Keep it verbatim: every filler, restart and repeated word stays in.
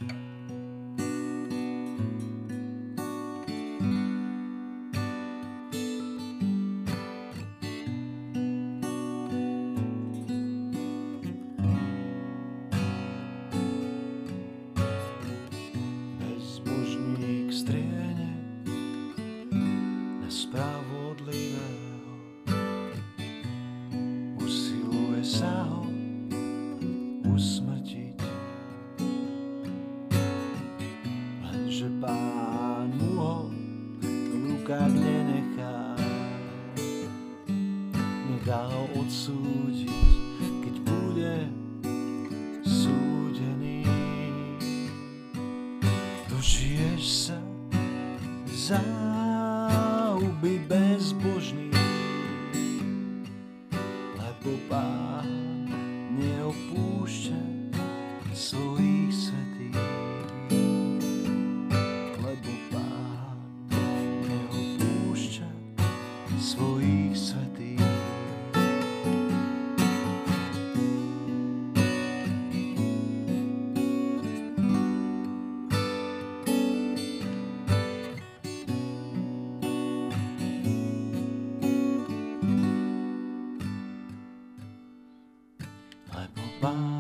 Spravodlivého usiluje sa ho usmrtiť, lenže Pán mu ho v rukách nenechá, nedá ho odsúdiť, keď bude súdený. Dožiješ sa za by bezbožný, lebo Pán neopúšťa svojich svätých, lebo Pán neopúšťa svojich svätých. Lebo Pán